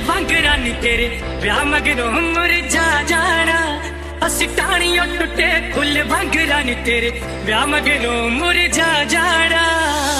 वांगरा नी तेरे ब्याह मगरों मुरझा जाना। असी टाणियों टुटे फुल वांगरा नी तेरे ब्याह मगरों मुरझा जाना।